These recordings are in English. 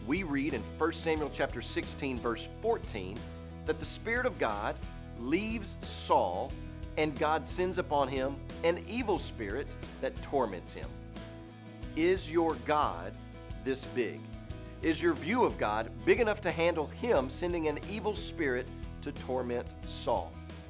we read in 1 Samuel chapter 16, verse 14, that the Spirit of God leaves Saul and God sends upon him an evil spirit that torments him. Is your God this big? Is your view of God big enough to handle him sending an evil spirit to torment Saul?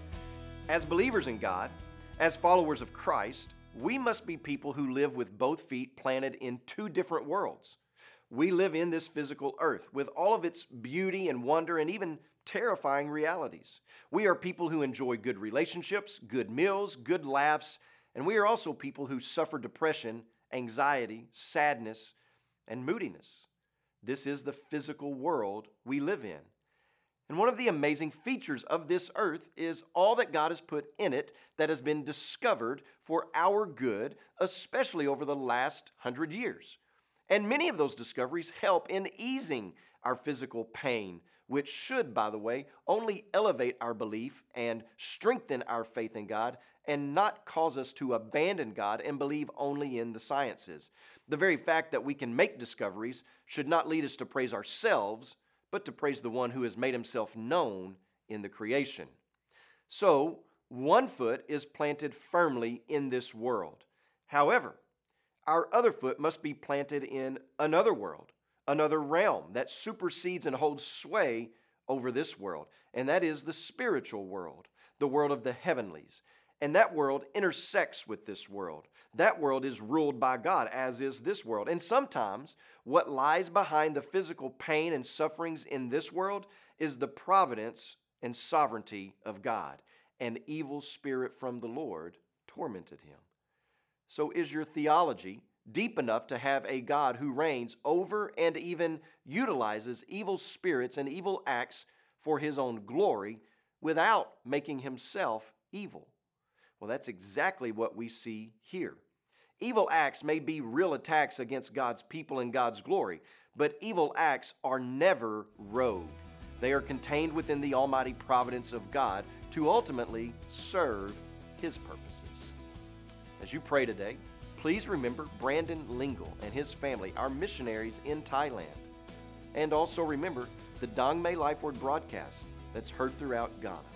As believers in God, as followers of Christ, we must be people who live with both feet planted in two different worlds. We live in this physical earth with all of its beauty and wonder and even terrifying realities. We are people who enjoy good relationships, good meals, good laughs, and we are also people who suffer depression, anxiety, sadness, and moodiness. This is the physical world we live in. And one of the amazing features of this earth is all that God has put in it that has been discovered for our good, especially over the last 100 years. And many of those discoveries help in easing our physical pain, which should, by the way, only elevate our belief and strengthen our faith in God and not cause us to abandon God and believe only in the sciences. The very fact that we can make discoveries should not lead us to praise ourselves, but to praise the one who has made himself known in the creation. So, one foot is planted firmly in this world. However, our other foot must be planted in another world, another realm that supersedes and holds sway over this world, and that is the spiritual world, the world of the heavenlies. And that world intersects with this world. That world is ruled by God, as is this world. And sometimes what lies behind the physical pain and sufferings in this world is the providence and sovereignty of God. An evil spirit from the Lord tormented him. So is your theology deep enough to have a God who reigns over and even utilizes evil spirits and evil acts for his own glory without making himself evil? Well, that's exactly what we see here. Evil acts may be real attacks against God's people and God's glory, but evil acts are never rogue. They are contained within the almighty providence of God to ultimately serve his purposes. As you pray today, please remember Brandon Lingle and his family, our missionaries in Thailand. And also remember the Dong May Life Word broadcast that's heard throughout Ghana.